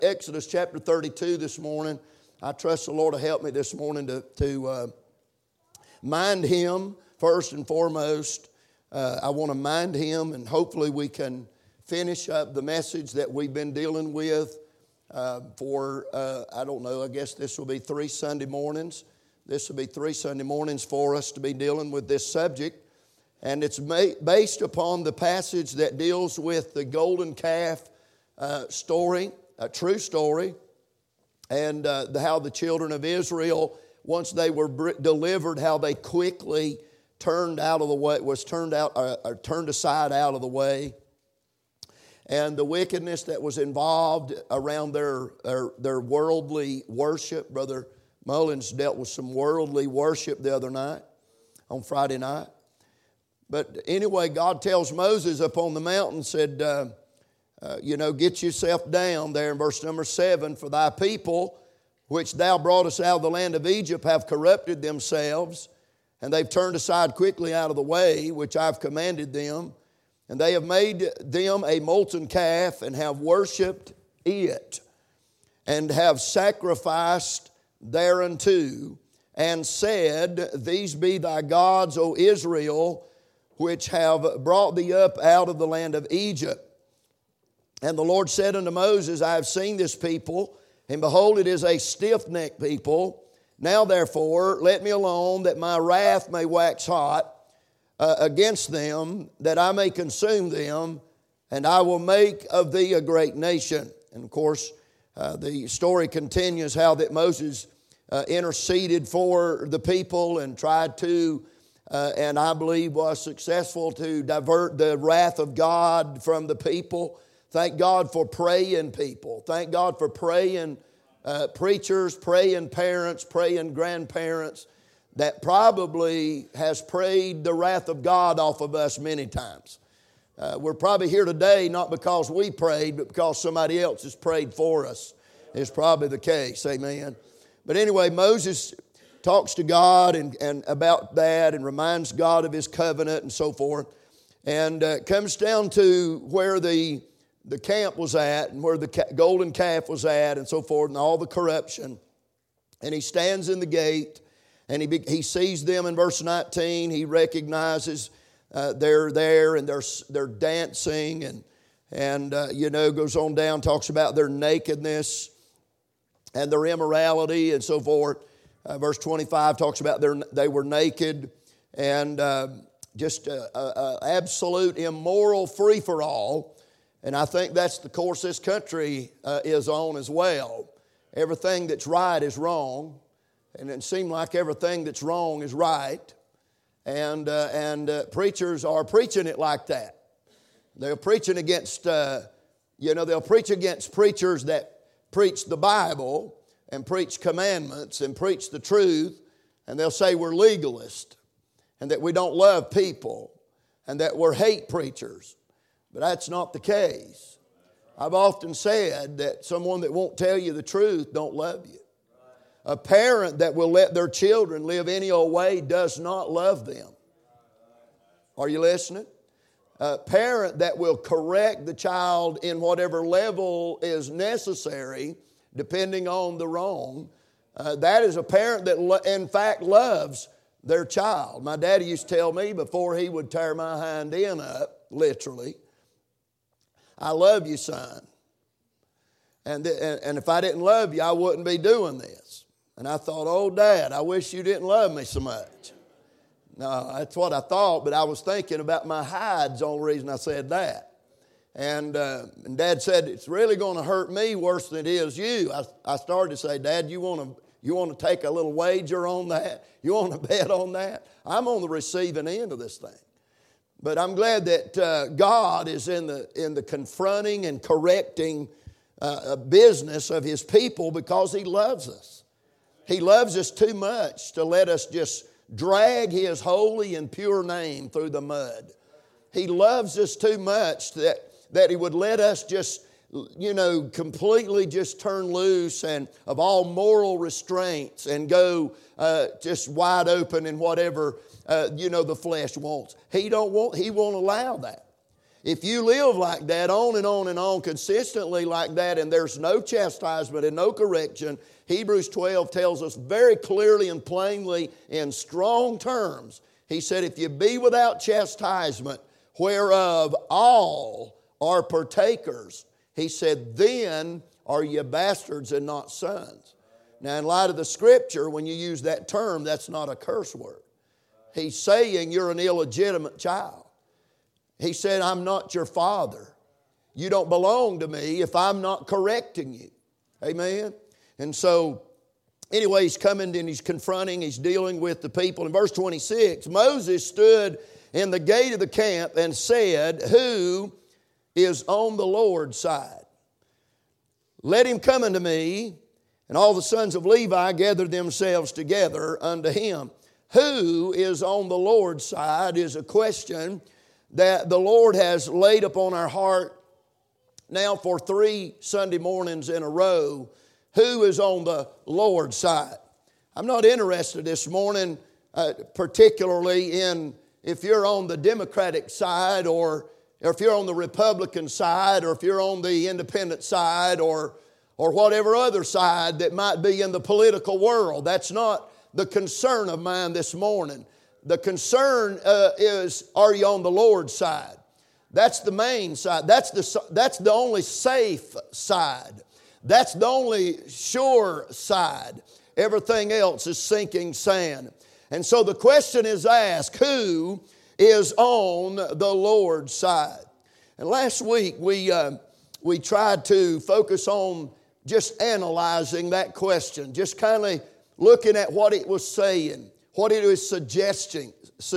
Exodus chapter 32 this morning. I trust the Lord will help me this morning to mind Him first and foremost. I want to mind Him, and hopefully we can finish up the message that we've been dealing with for, I don't know, I guess this will be 3 Sunday mornings. This will be 3 Sunday mornings for us to be dealing with this subject. And it's based upon the passage that deals with the golden calf story, a true story, and how the children of Israel, once they were delivered, how they quickly turned out of the way, turned aside out of the way, and the wickedness that was involved around their worldly worship. Brother Mullins dealt with some worldly worship the other night, on Friday night. But anyway, God tells Moses up on the mountain, said, get yourself down there in verse number 7. For thy people, which thou broughtest out of the land of Egypt, have corrupted themselves, and they've turned aside quickly out of the way, which I've commanded them. And they have made them a molten calf, and have worshipped it, and have sacrificed thereunto, and said, These be thy gods, O Israel, which have brought thee up out of the land of Egypt. And the Lord said unto Moses, I have seen this people, and behold, it is a stiff-necked people. Now therefore, let me alone, that my wrath may wax hot against them, that I may consume them, and I will make of thee a great nation. And of course, the story continues how that Moses interceded for the people and tried to, and I believe was successful to divert the wrath of God from the people. Thank God for praying people. Thank God for praying preachers, praying parents, praying grandparents that probably has prayed the wrath of God off of us many times. We're probably here today not because we prayed, but because somebody else has prayed for us. Is probably the case. Amen. But anyway, Moses talks to God and about that, and reminds God of His covenant and so forth. And comes down to where the camp was at, and where the golden calf was at, and so forth, and all the corruption. And he stands in the gate, and he sees them in verse 19. He recognizes they're there, and they're dancing, and goes on down, talks about their nakedness and their immorality and so forth. Verse 25 talks about they were naked, and just absolute immoral free-for-all. And I think that's the course this country is on as well. Everything that's right is wrong, and it seems like everything that's wrong is right. And preachers are preaching it like that. They're preaching against, they'll preach against preachers that preach the Bible and preach commandments and preach the truth, and they'll say we're legalists and that we don't love people and that we're hate preachers. But that's not the case. I've often said that someone that won't tell you the truth don't love you. A parent that will let their children live any old way does not love them. Are you listening? A parent that will correct the child in whatever level is necessary, depending on the wrong, that is a parent that in fact loves their child. My daddy used to tell me before he would tear my hind end up, literally, I love you, son. And if I didn't love you, I wouldn't be doing this. And I thought, oh, Dad, I wish you didn't love me so much. No, that's what I thought, but I was thinking about my hide's the only reason I said that. And Dad said, it's really going to hurt me worse than it is you. I started to say, Dad, you want to take a little wager on that? You want to bet on that? I'm on the receiving end of this thing. But I'm glad that God is in the confronting and correcting business of His people, because He loves us. He loves us too much to let us just drag His holy and pure name through the mud. He loves us too much that He would let us just, completely just turn loose and of all moral restraints and go just wide open in whatever, the flesh wants. He won't allow that. If you live like that, on and on and on, consistently like that, and there's no chastisement and no correction, Hebrews 12 tells us very clearly and plainly in strong terms. He said, if you be without chastisement, whereof all are partakers, he said, then are ye bastards and not sons. Now, in light of the Scripture, when you use that term, that's not a curse word. He's saying you're an illegitimate child. He said, I'm not your father. You don't belong to me if I'm not correcting you. Amen? And so, anyway, he's coming and he's confronting, he's dealing with the people. In verse 26, Moses stood in the gate of the camp and said, who is on the Lord's side? Let him come unto me. And all the sons of Levi gathered themselves together unto him. Who is on the Lord's side is a question that the Lord has laid upon our heart now for 3 Sunday mornings in a row. Who is on the Lord's side? I'm not interested this morning particularly in if you're on the Democratic side or if you're on the Republican side or if you're on the independent side or whatever other side that might be in the political world. That's not the concern of mine this morning. The concern is, are you on the Lord's side? That's the main side. That's the only safe side. That's the only sure side. Everything else is sinking sand. And so the question is asked, who is on the Lord's side? And last week we tried to focus on just analyzing that question, just kind of looking at what it was saying, what it was suggesting,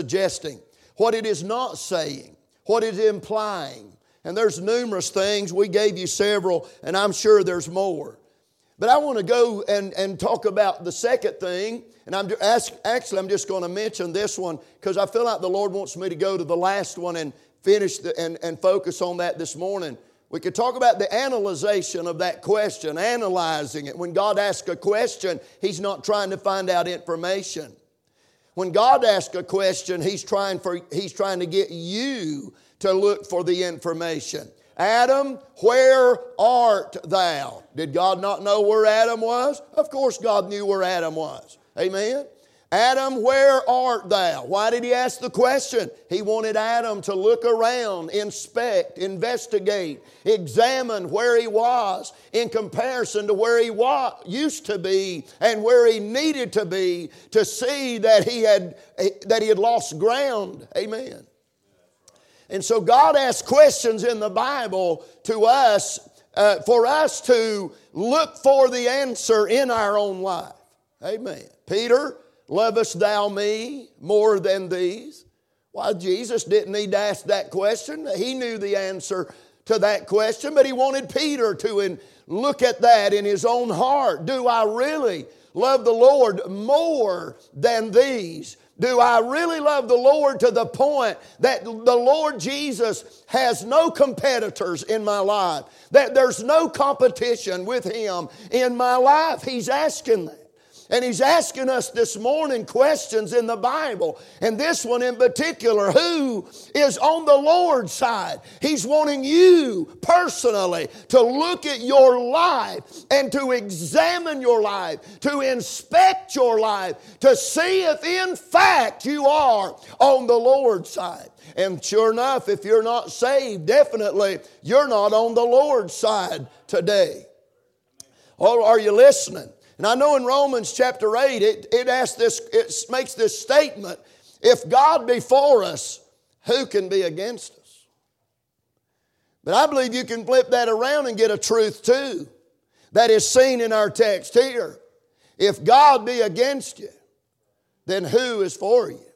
what it is not saying, what it is implying. And there's numerous things. We gave you several, and I'm sure there's more. But I want to go and talk about the second thing. And I'm just going to mention this one because I feel like the Lord wants me to go to the last one and finish and focus on that this morning. We could talk about the analyzation of that question, analyzing it. When God asks a question, He's not trying to find out information. When God asks a question, He's trying to get you to look for the information. Adam, where art thou? Did God not know where Adam was? Of course God knew where Adam was. Amen? Adam, where art thou? Why did he ask the question? He wanted Adam to look around, inspect, investigate, examine where he was in comparison to where he used to be and where he needed to be to see that he had lost ground. Amen. And so God asks questions in the Bible to us for us to look for the answer in our own life. Amen. Peter, lovest thou me more than these? Well, Jesus didn't need to ask that question. He knew the answer to that question, but he wanted Peter to look at that in his own heart. Do I really love the Lord more than these? Do I really love the Lord to the point that the Lord Jesus has no competitors in my life? That there's no competition with Him in my life? He's asking that. And He's asking us this morning questions in the Bible. And this one in particular, who is on the Lord's side? He's wanting you personally to look at your life and to examine your life, to inspect your life, to see if in fact you are on the Lord's side. And sure enough, if you're not saved, definitely you're not on the Lord's side today. Or are you listening? And I know in Romans chapter 8, it makes this statement, if God be for us, who can be against us? But I believe you can flip that around and get a truth too that is seen in our text here. If God be against you, then who is for you?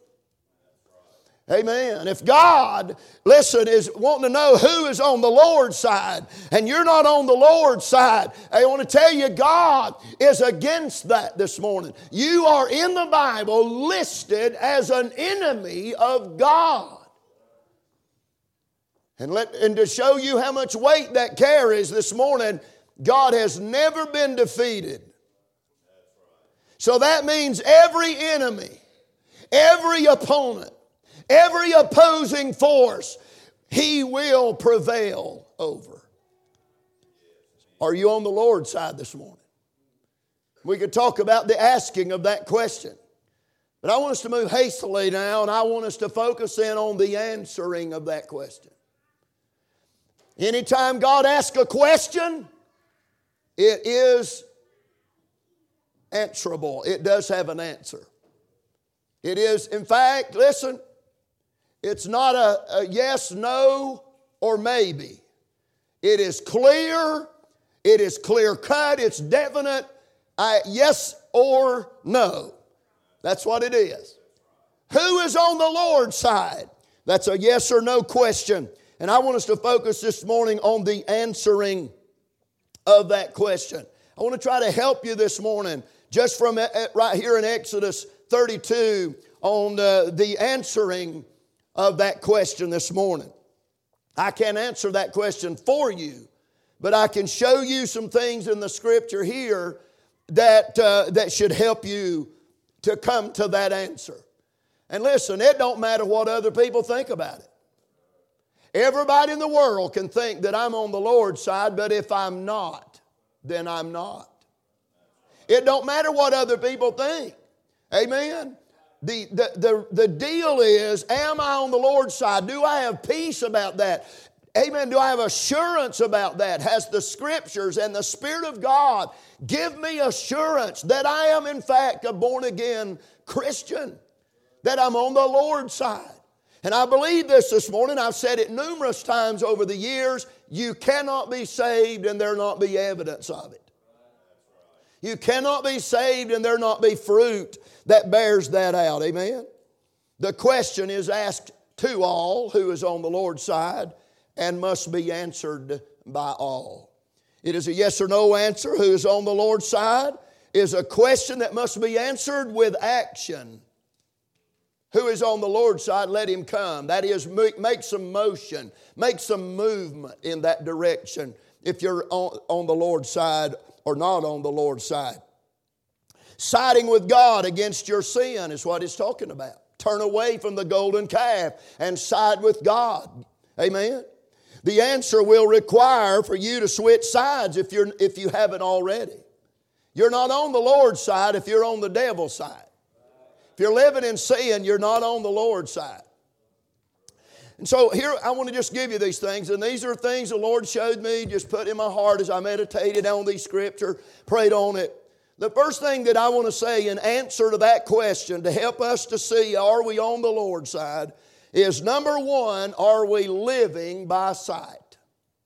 Amen. If God, listen, is wanting to know who is on the Lord's side and you're not on the Lord's side, I want to tell you God is against that this morning. You are in the Bible listed as an enemy of God. And to show you how much weight that carries this morning, God has never been defeated. So that means every enemy, every opponent, every opposing force, He will prevail over. Are you on the Lord's side this morning? We could talk about the asking of that question. But I want us to move hastily now, and I want us to focus in on the answering of that question. Anytime God asks a question, it is answerable. It does have an answer. It is, in fact, listen, it's not a yes, no, or maybe. It is clear. It is clear cut. It's definite. Yes or no. That's what it is. Who is on the Lord's side? That's a yes or no question. And I want us to focus this morning on the answering of that question. I want to try to help you this morning just from right here in Exodus 32 on the answering of that question this morning. I can't answer that question for you, but I can show you some things in the Scripture here that should help you to come to that answer. And listen, it don't matter what other people think about it. Everybody in the world can think that I'm on the Lord's side, but if I'm not, then I'm not. It don't matter what other people think. Amen? The deal is, am I on the Lord's side? Do I have peace about that? Amen. Do I have assurance about that? Has the Scriptures and the Spirit of God give me assurance that I am in fact a born-again Christian? That I'm on the Lord's side? And I believe this morning. I've said it numerous times over the years. You cannot be saved and there not be evidence of it. You cannot be saved and there not be fruit that bears that out. Amen? The question is asked to all who is on the Lord's side and must be answered by all. It is a yes or no answer. Who is on the Lord's side is a question that must be answered with action. Who is on the Lord's side, let him come. That is, make some motion, make some movement in that direction if you're on the Lord's side or not on the Lord's side. Siding with God against your sin is what it's talking about. Turn away from the golden calf and side with God. Amen. The answer will require for you to switch sides if you haven't already. You're not on the Lord's side if you're on the devil's side. If you're living in sin, you're not on the Lord's side. And so here I want to just give you these things. And these are things the Lord showed me, just put in my heart as I meditated on these Scripture, prayed on it. The first thing that I want to say in answer to that question to help us to see, are we on the Lord's side, is number one, are we living by sight?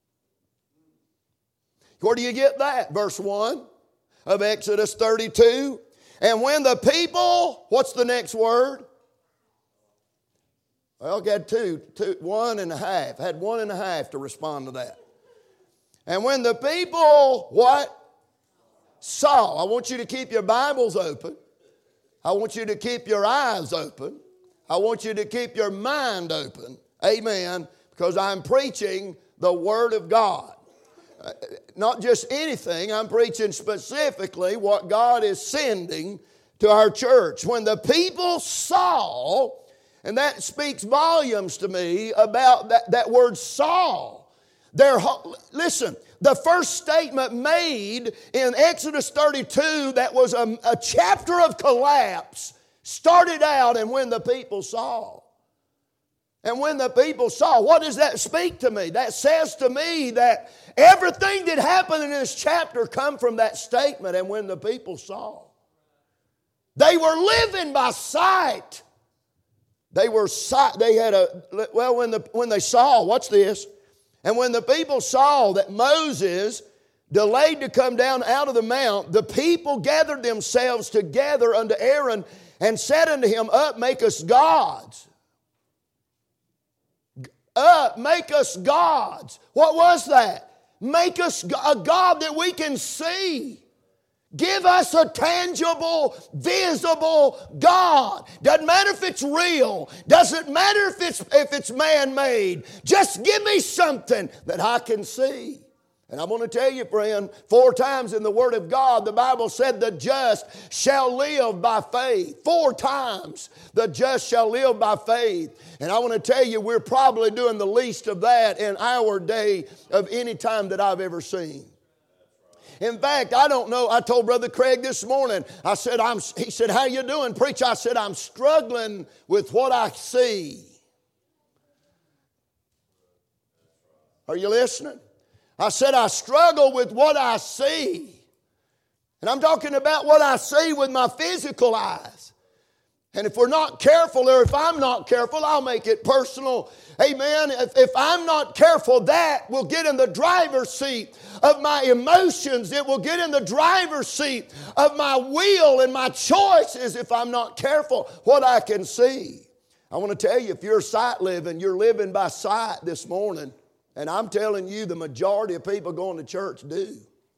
Where do you get that? Verse 1 of Exodus 32. And when the people, what's the next word? Well, I got one and a half. I had 1.5 to respond to that. And when the people, what? Saw. I want you to keep your Bibles open. I want you to keep your eyes open. I want you to keep your mind open. Amen. Because I'm preaching the Word of God. Not just anything. I'm preaching specifically what God is sending to our church. When the people saw, and that speaks volumes to me about that word saw. Listen, the first statement made in Exodus 32 that was a chapter of collapse started out, and when the people saw. And when the people saw, what does that speak to me? That says to me that everything that happened in this chapter come from that statement, and when the people saw. They were living by sight. When they saw, watch this. And when the people saw that Moses delayed to come down out of the mount, the people gathered themselves together unto Aaron and said unto him, Up, make us gods. Up, make us gods. What was that? Make us a God that we can see. Give us a tangible, visible God. Doesn't matter if it's real. Doesn't matter if it's man-made. Just give me something that I can see. And I want to tell you, friend, 4 times in the Word of God, the Bible said the just shall live by faith. 4 times the just shall live by faith. And I want to tell you, we're probably doing the least of that in our day of any time that I've ever seen. In fact, I don't know, I told Brother Craig this morning, I said, he said, how you doing, preacher? I said, I'm struggling with what I see. Are you listening? I said, I struggle with what I see. And I'm talking about what I see with my physical eyes. And if we're not careful, or if I'm not careful, I'll make it personal. Amen. If I'm not careful, that will get in the driver's seat of my emotions. It will get in the driver's seat of my will and my choices if I'm not careful what I can see. I want to tell you, if you're sight living, you're living by sight this morning. And I'm telling you, the majority of people going to church do.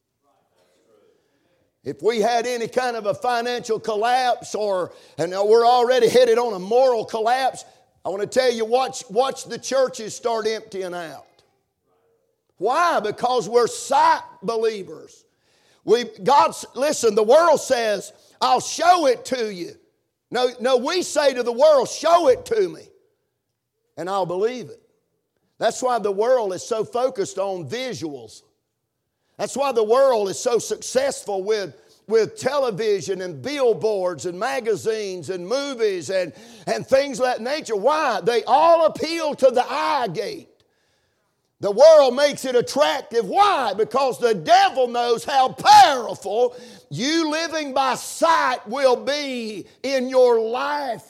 If we had any kind of a financial collapse and we're already headed on a moral collapse, I want to tell you, watch the churches start emptying out. Why? Because we're sight believers. Listen, the world says, I'll show it to you. No, we say to the world, show it to me, and I'll believe it. That's why the world is so focused on visuals. That's why the world is so successful with television and billboards and magazines and movies and things of that nature. Why? They all appeal to the eye gate. The world makes it attractive. Why? Because the devil knows how powerful you living by sight will be in your life.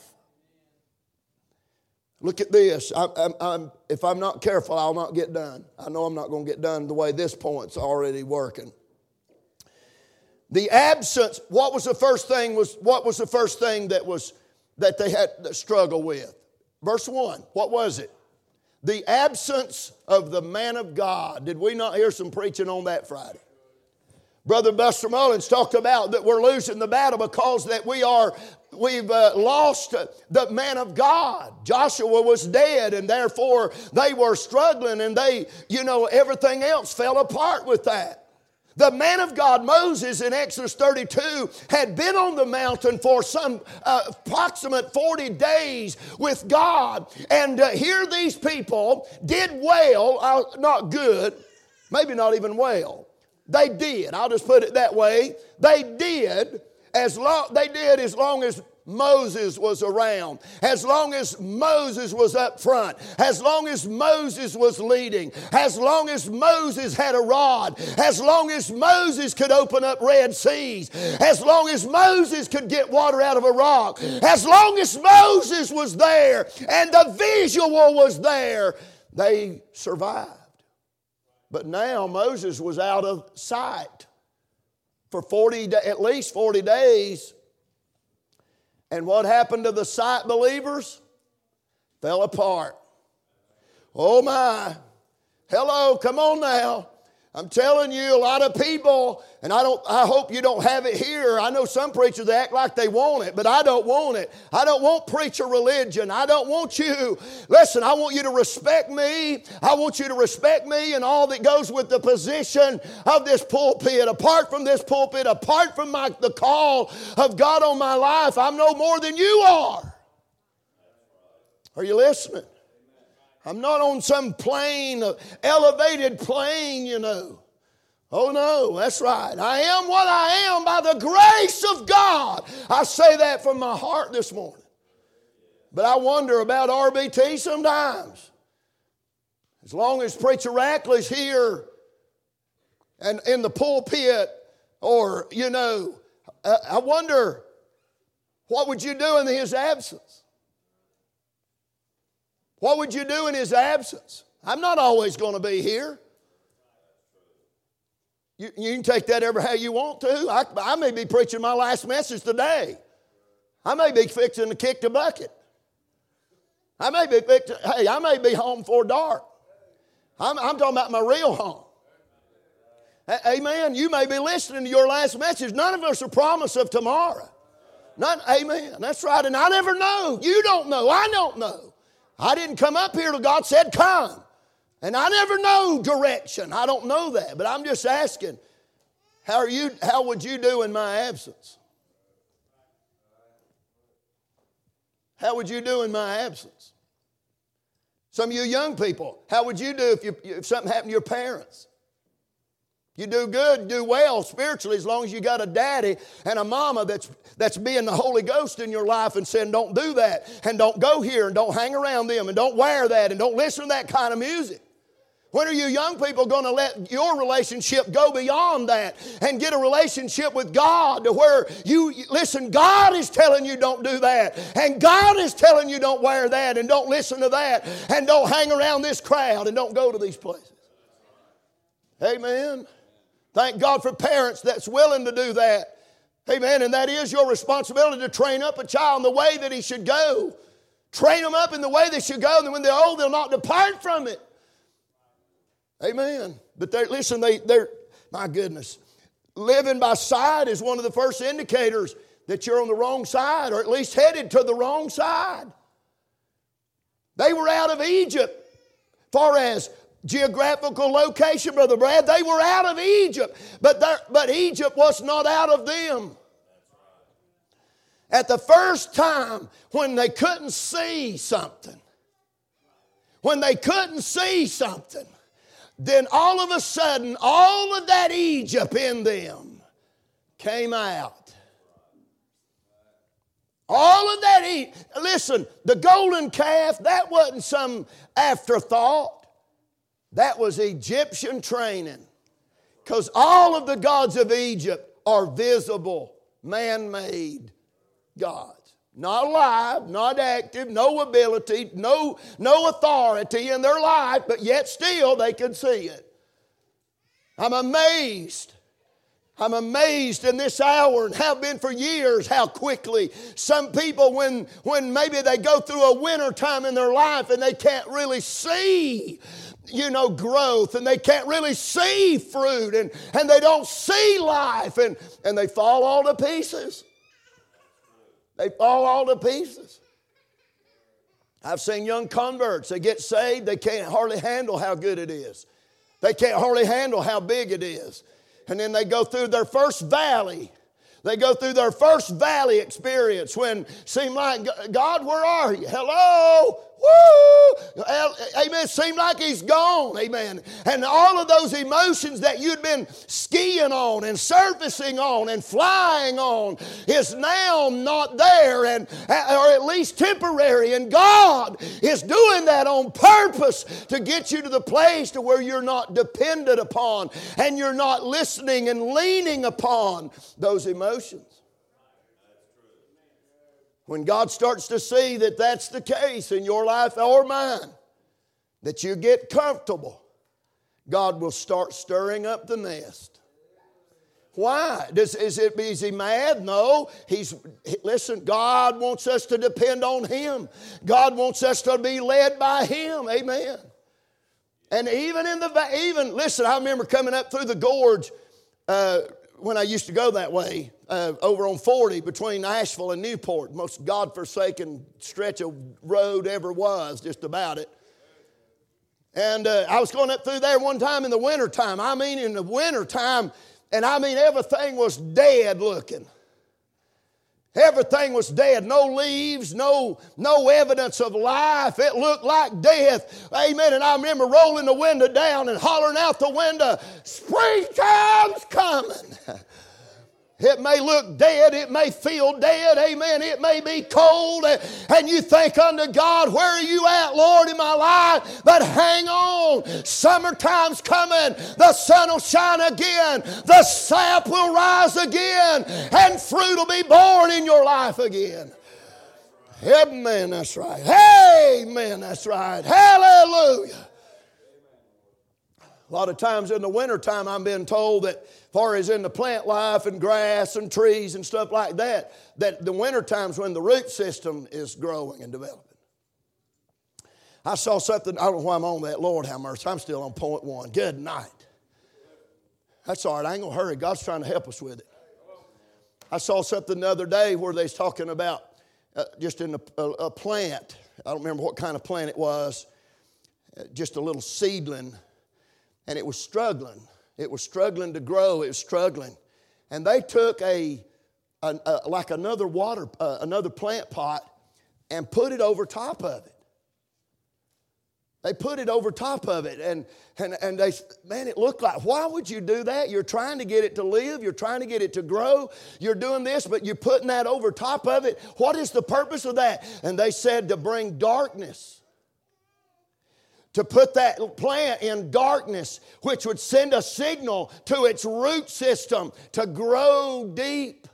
Look at this. If I'm not careful, I'll not get done. I know I'm not going to get done the way this point's already working. The absence. What was the first thing that they had to struggle with? Verse 1. What was it? The absence of the man of God. Did we not hear some preaching on that Friday? Brother Buster Mullins talked about that we're losing the battle because that we've lost the man of God. Joshua was dead, and therefore they were struggling, and everything else fell apart with that. The man of God, Moses, in Exodus 32, had been on the mountain for some approximate 40 days with God. And here these people did well, not good, maybe not even well. They did. I'll just put it that way. They did as long as Moses was around, as long as Moses was up front, as long as Moses was leading, as long as Moses had a rod, as long as Moses could open up Red Seas, as long as Moses could get water out of a rock, as long as Moses was there and the visual was there, they survived. But now Moses was out of sight for at least 40 days. And what happened to the sight believers? Fell apart. Oh my. Hello, come on now. I'm telling you, a lot of people, and I hope you don't have it here. I know some preachers act like they want it, but I don't want it. I don't want preacher religion. I don't want you. Listen, I want you to respect me. I want you to respect me and all that goes with the position of this pulpit. Apart from this pulpit, apart from the call of God on my life, I'm no more than you are. Are you listening? I'm not on some plane, elevated plane, Oh no, that's right. I am what I am by the grace of God. I say that from my heart this morning. But I wonder about RBT sometimes. As long as Preacher Rackley's here and in the pulpit, or, I wonder, what would you do in his absence? What would you do in his absence? I'm not always going to be here. You can take that ever how you want to. I may be preaching my last message today. I may be fixing to kick the bucket. I may be home before dark. I'm talking about my real home. Amen. You may be listening to your last message. None of us are promised of tomorrow. Amen. That's right. And I never know. You don't know. I don't know. I didn't come up here till God said come. And I never know direction. I don't know that. But I'm just asking, how would you do in my absence? How would you do in my absence? Some of you young people, how would you do if something happened to your parents? You do good, do well spiritually as long as you got a daddy and a mama that's being the Holy Ghost in your life and saying don't do that and don't go here and don't hang around them and don't wear that and don't listen to that kind of music. When are you young people going to let your relationship go beyond that and get a relationship with God to where you, listen, God is telling you don't do that and God is telling you don't wear that and don't listen to that and don't hang around this crowd and don't go to these places. Amen. Thank God for parents that's willing to do that. Amen. And that is your responsibility to train up a child in the way that he should go. Train them up in the way they should go, and when they're old, they'll not depart from it. Amen. But they're, my goodness, living by sight is one of the first indicators that you're on the wrong side, or at least headed to the wrong side. They were out of Egypt, far as geographical location, Brother Brad. They were out of Egypt, but Egypt was not out of them. At the first time when they couldn't see something, then all of a sudden, all of that Egypt in them came out. All of that listen, the golden calf, that wasn't some afterthought. That was Egyptian training. Because all of the gods of Egypt are visible, man-made gods. Not alive, not active, no ability, no authority in their life, but yet still they could see it. I'm amazed in this hour and have been for years how quickly some people, when maybe they go through a winter time in their life and they can't really see, growth, and they can't really see fruit, and they don't see life, and they fall all to pieces. They fall all to pieces. I've seen young converts, they get saved, they can't hardly handle how good it is. They can't hardly handle how big it is. And then they go through their first valley. They go through their first valley experience when it seemed like, God, where are you? Hello? Woo! Amen. It seemed like he's gone. Amen. And all of those emotions that you'd been skiing on and surfacing on and flying on is now not there, or at least temporary. And God is doing that on purpose to get you to the place to where you're not dependent upon and you're not listening and leaning upon those emotions. When God starts to see that that's the case in your life or mine, that you get comfortable, God will start stirring up the nest. Why? Is he mad? No. Listen, God wants us to depend on him. God wants us to be led by him. Amen. And listen, I remember coming up through the gorge when I used to go that way, over on 40 between Asheville and Newport, most godforsaken stretch of road ever was, just about it. And I was going up through there one time in the wintertime. I mean in the wintertime, and I mean everything was dead looking. Everything was dead. No leaves, no evidence of life. It looked like death. Amen. And I remember rolling the window down and hollering out the window, springtime's coming. It may look dead. It may feel dead. Amen. It may be cold. And you think unto God, where are you at, Lord, in my life? But hang on. Summertime's coming. The sun will shine again. The sap will rise again. And fruit will be born in your life again. Amen. That's right. Amen. That's right. Hallelujah. A lot of times in the wintertime, I'm being told that as far as in the plant life and grass and trees and stuff like that the wintertime's when the root system is growing and developing. I saw something, I don't know why I'm on that. Lord have mercy, I'm still on point one. Good night. That's all right, I ain't going to hurry. God's trying to help us with it. I saw something the other day where they was talking about just in a plant. I don't remember what kind of plant it was. just a little seedling, and it was struggling. It was struggling to grow. It was struggling. And they took like another plant pot and put it over top of it. They put it over top of it, and they, man, it looked like, why would you do that? You're trying to get it to live. You're trying to get it to grow. You're doing this, but you're putting that over top of it. What is the purpose of that? And they said to bring darkness. To put that plant in darkness, which would send a signal to its root system to grow deep.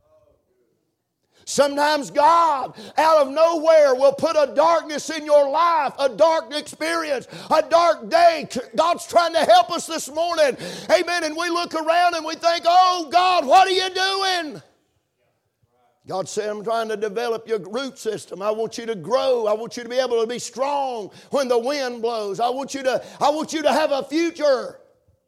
Sometimes God, out of nowhere, will put a darkness in your life, a dark experience, a dark day. God's trying to help us this morning. Amen. And we look around and we think, oh, God, what are you doing? God said, I'm trying to develop your root system. I want you to grow. I want you to be able to be strong when the wind blows. I want you to have a future.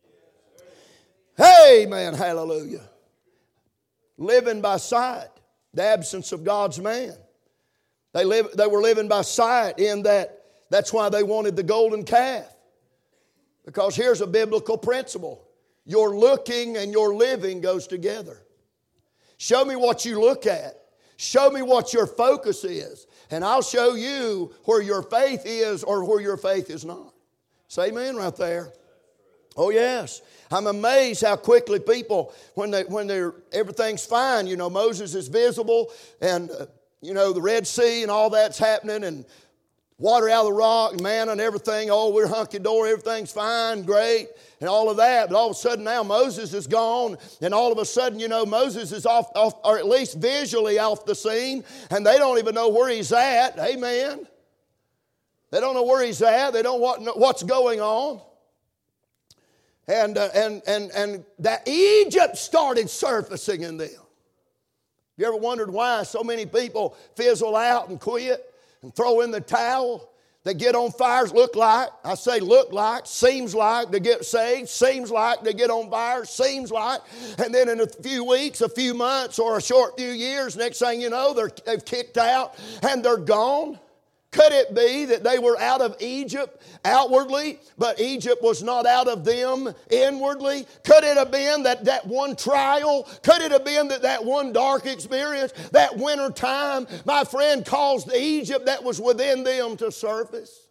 Amen. Hallelujah. Living by sight. The absence of God's man. They were living by sight in that. That's why they wanted the golden calf. Because here's a biblical principle. Your looking and your living goes together. Show me what you look at. Show me what your focus is. And I'll show you where your faith is or where your faith is not. Say amen right there. Oh yes. I'm amazed how quickly people, when everything's fine, you know, Moses is visible and, you know, the Red Sea and all that's happening and water out of the rock and manna and everything. Oh, we're hunky-dory, everything's fine, great, and all of that. But all of a sudden now Moses is gone, and all of a sudden, you know, Moses is off, or at least visually off the scene, and they don't even know where he's at. Amen. They don't know where he's at. They don't know what's going on. And that Egypt started surfacing in them. You ever wondered why so many people fizzle out and quit and throw in the towel? They get on fires, look like, seems like they get saved, seems like they get on fire, seems like, and then in a few weeks, a few months, or a short few years, next thing you know, they've kicked out and they're gone. Could it be that they were out of Egypt outwardly, but Egypt was not out of them inwardly? Could it have been that one trial, could it have been that one dark experience, that winter time, my friend, caused the Egypt that was within them to surface?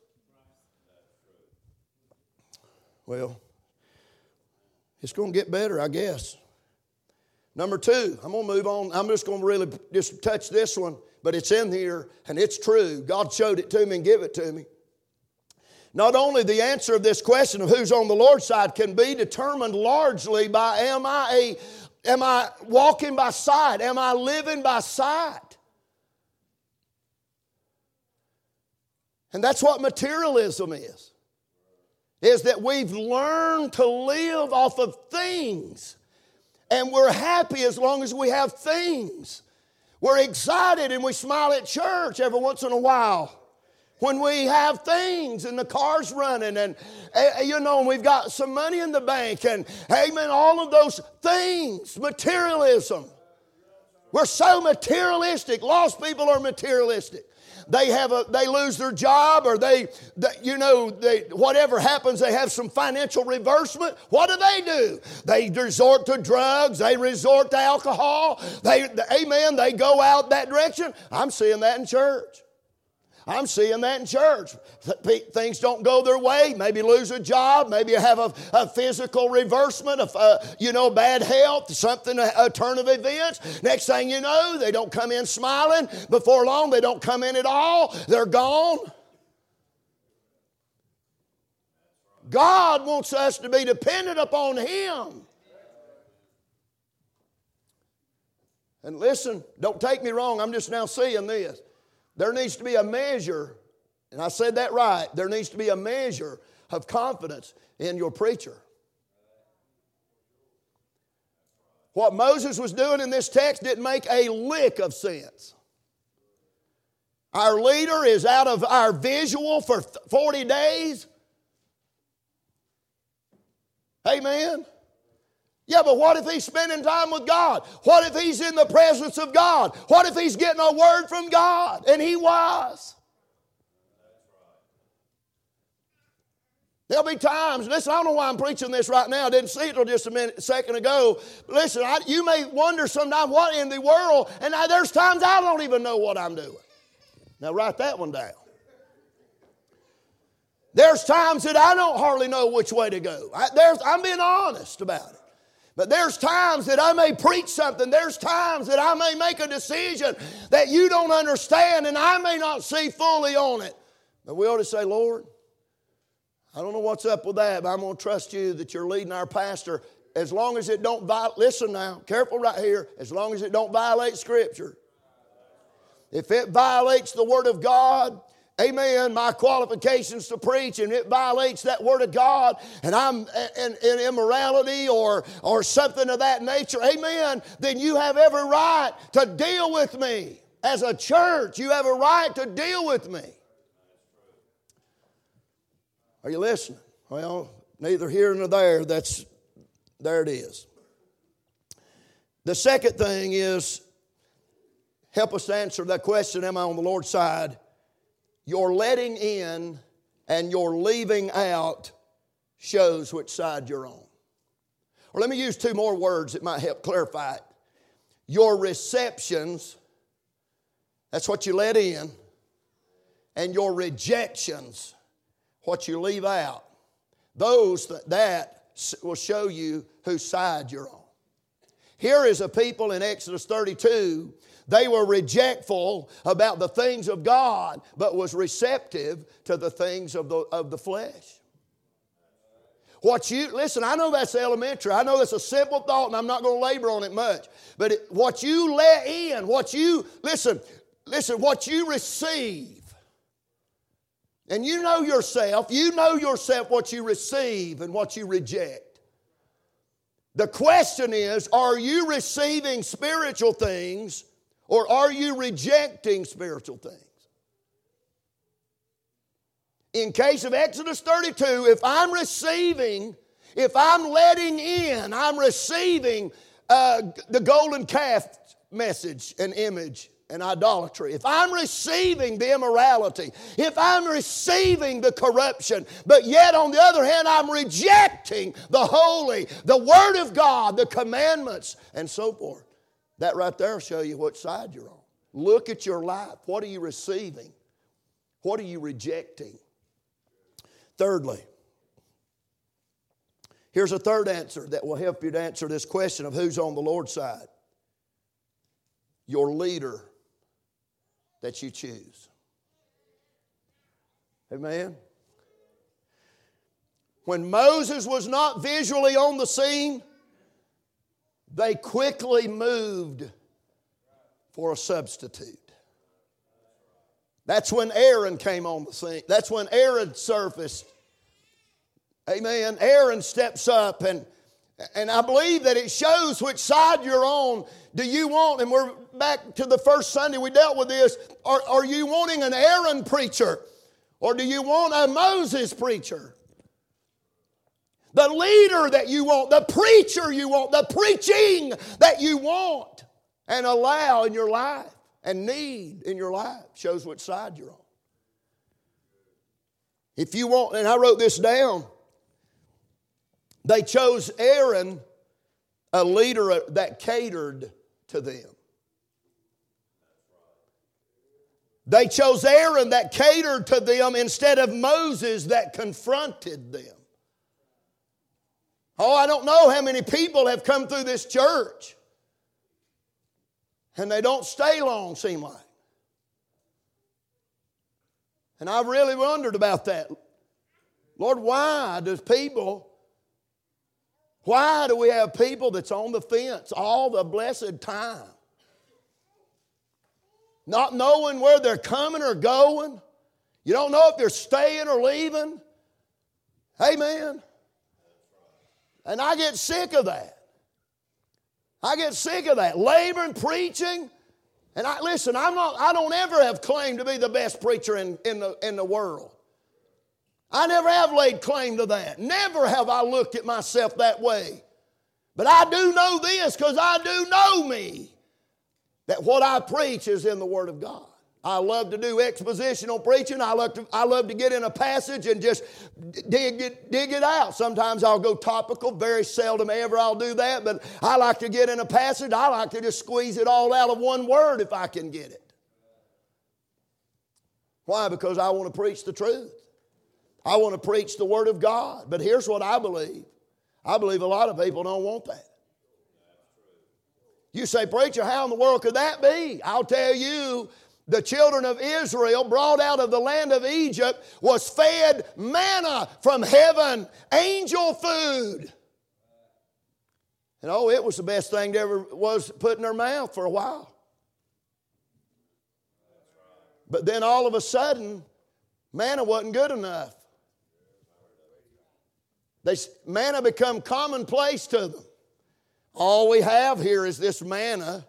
Well, it's going to get better, I guess. Number two, I'm going to move on. I'm just going to really just touch this one. But it's in here, and it's true. God showed it to me and gave it to me. Not only the answer of this question of who's on the Lord's side can be determined largely by am I walking by sight? Am I living by sight? And that's what materialism is. Is that we've learned to live off of things. And we're happy as long as we have things. We're excited and we smile at church every once in a while when we have things and the car's running and, you know, we've got some money in the bank and, amen, all of those things, materialism. We're so materialistic. Lost people are materialistic. They lose their job or whatever happens, they have some financial reversement. What do? They resort to drugs. They resort to alcohol. They go out that direction. I'm seeing that in church. Things don't go their way. Maybe lose a job. Maybe have a physical reversement of, bad health, a turn of events. Next thing you know, they don't come in smiling. Before long, they don't come in at all. They're gone. God wants us to be dependent upon Him. And listen, don't take me wrong. I'm just now seeing this. There needs to be a measure, and I said that right, there needs to be a measure of confidence in your preacher. What Moses was doing in this text didn't make a lick of sense. Our leader is out of our visual for 40 days. Amen. Yeah, but what if he's spending time with God? What if he's in the presence of God? What if he's getting a word from God? And he was. There'll be times, listen, I don't know why I'm preaching this right now. I didn't see it till just a second ago. But listen, you may wonder sometimes what in the world, and there's times I don't even know what I'm doing. Now write that one down. There's times that I don't hardly know which way to go. I'm being honest about it. But there's times that I may preach something. There's times that I may make a decision that you don't understand and I may not see fully on it. But we ought to say, Lord, I don't know what's up with that, but I'm going to trust you that you're leading our pastor as long as it don't violate, listen now, careful right here, as long as it don't violate Scripture. If it violates the Word of God, amen, my qualifications to preach, and it violates that Word of God, and I'm in immorality or something of that nature, amen, then you have every right to deal with me. As a church, you have a right to deal with me. Are you listening? Well, neither here nor there. There it is. The second thing is, help us answer that question, am I on the Lord's side? Your letting in and your leaving out shows which side you're on. Or let me use two more words that might help clarify it. Your receptions, that's what you let in, and your rejections, what you leave out, that will show you whose side you're on. Here is a people in Exodus 32, they were rejectful about the things of God, but was receptive to the things of the flesh. Listen, I know that's elementary. I know that's a simple thought, and I'm not going to labor on it much. But what you let in, what you receive, and you know yourself what you receive and what you reject. The question is, are you receiving spiritual things or are you rejecting spiritual things? In case of Exodus 32, if I'm letting in, I'm receiving the golden calf message and image and idolatry, if I'm receiving the immorality, if I'm receiving the corruption, but yet on the other hand I'm rejecting the holy, the Word of God, the commandments, and so forth, that right there will show you what side you're on. Look at your life. What are you receiving? What are you rejecting? Thirdly, here's a third answer that will help you to answer this question of who's on the Lord's side. Your leader that you choose. Amen? When Moses was not visually on the scene, they quickly moved for a substitute. That's when Aaron came on the scene. That's when Aaron surfaced. Amen. Aaron steps up and I believe that it shows which side you're on. Do you want, and we're back to the first Sunday we dealt with this, are you wanting an Aaron preacher or do you want a Moses preacher? The leader that you want, the preacher you want, the preaching that you want and allow in your life and need in your life shows which side you're on. If you want, and I wrote this down, they chose Aaron, a leader that catered to them. They chose Aaron that catered to them instead of Moses that confronted them. Oh, I don't know how many people have come through this church and they don't stay long, seem like. And I've really wondered about that. Lord, why do we have people that's on the fence all the blessed time? Not knowing where they're coming or going. You don't know if they're staying or leaving. Amen. And I get sick of that. I get sick of that. Laboring, preaching. And I don't ever have claimed to be the best preacher in the world. I never have laid claim to that. Never have I looked at myself that way. But I do know this because I do know me. That what I preach is in the Word of God. I love to do expositional preaching. I love to get in a passage and just dig it out. Sometimes I'll go topical. Very seldom ever I'll do that. But I like to get in a passage. I like to just squeeze it all out of one word if I can get it. Why? Because I want to preach the truth. I want to preach the Word of God. But here's what I believe. I believe a lot of people don't want that. You say, preacher, how in the world could that be? I'll tell you, the children of Israel brought out of the land of Egypt was fed manna from heaven, angel food. And oh, it was the best thing that ever was put in their mouth for a while. But then all of a sudden, manna wasn't good enough. Manna become commonplace to them. All we have here is this manna.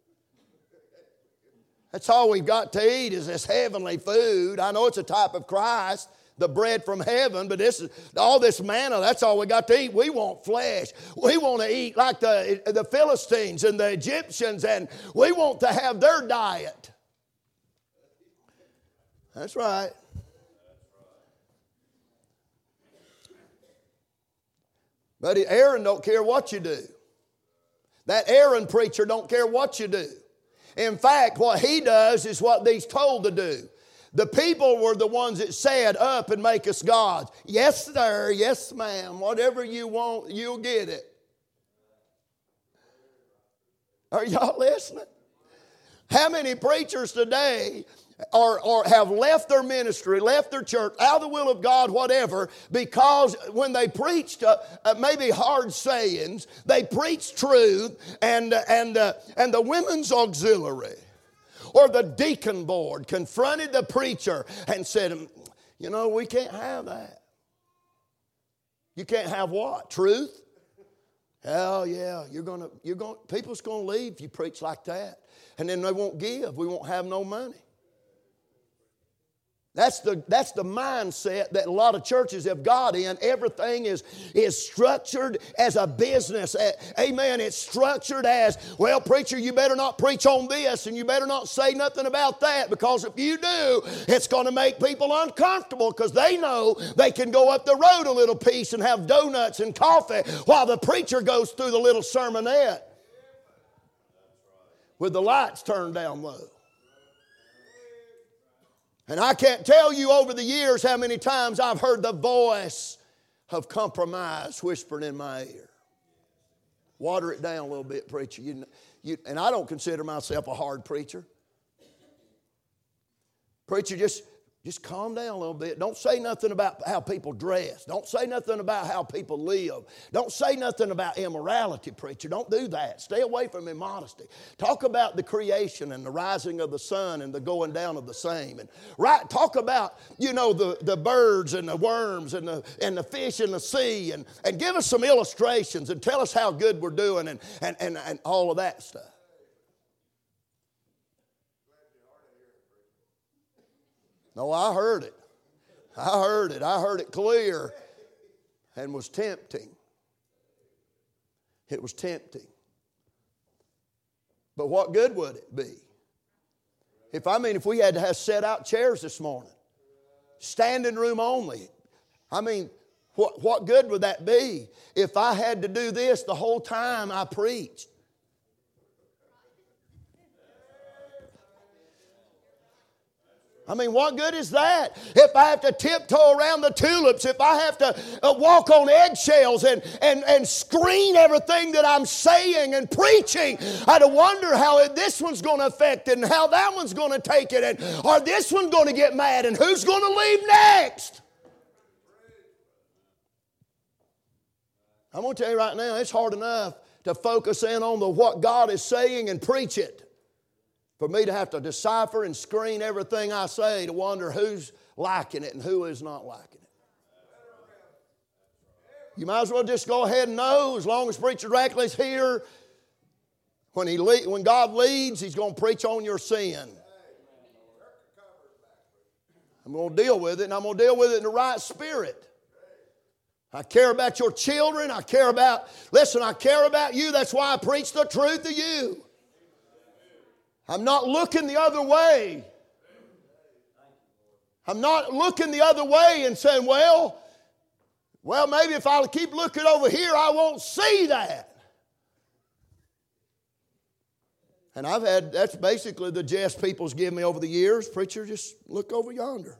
That's all we've got to eat is this heavenly food. I know it's a type of Christ, the bread from heaven, but all this manna, that's all we got to eat. We want flesh. We want to eat like the Philistines and the Egyptians, and we want to have their diet. That's right. But Aaron don't care what you do. That Aaron preacher don't care what you do. In fact, what he does is what he's told to do. The people were the ones that said, up and make us gods. Yes, sir. Yes, ma'am. Whatever you want, you'll get it. Are y'all listening? How many preachers today or have left their ministry, left their church, out of the will of God, whatever, because when they preached maybe hard sayings, they preached truth, and the women's auxiliary or the deacon board confronted the preacher and said, you know, we can't have that. You can't have what? Truth? Hell yeah, people's going to leave if you preach like that. And then they won't give. We won't have no money. That's the mindset that a lot of churches have got in. Everything is structured as a business. Amen. It's structured as, well, preacher, you better not preach on this and you better not say nothing about that, because if you do, it's going to make people uncomfortable because they know they can go up the road a little piece and have donuts and coffee while the preacher goes through the little sermonette with the lights turned down low. And I can't tell you over the years how many times I've heard the voice of compromise whispering in my ear. Water it down a little bit, preacher. And I don't consider myself a hard preacher. Preacher, just calm down a little bit. Don't say nothing about how people dress. Don't say nothing about how people live. Don't say nothing about immorality, preacher. Don't do that. Stay away from immodesty. Talk about the creation and the rising of the sun and the going down of the same. And talk about, the birds and the worms and the fish in the sea, and give us some illustrations and tell us how good we're doing and all of that stuff. No, I heard it. I heard it clear, and was tempting. It was tempting. But what good would it be? If we had to have set out chairs this morning, standing room only, what good would that be if I had to do this the whole time I preached? What good is that? If I have to tiptoe around the tulips, if I have to walk on eggshells and screen everything that I'm saying and preaching, I'd wonder how this one's going to affect it and how that one's going to take it, and or this one's going to get mad and who's going to leave next. I'm going to tell you right now, it's hard enough to focus in on what God is saying and preach it, for me to have to decipher and screen everything I say to wonder who's liking it and who is not liking it. You might as well just go ahead and know, as long as Preacher Rackley's here, when God leads, He's going to preach on your sin. I'm going to deal with it, and I'm going to deal with it in the right spirit. I care about your children. I care about you. That's why I preach the truth to you. I'm not looking the other way. I'm not looking the other way and saying, well, maybe if I keep looking over here, I won't see that. And that's basically the jest people's given me over the years. Preacher, just look over yonder.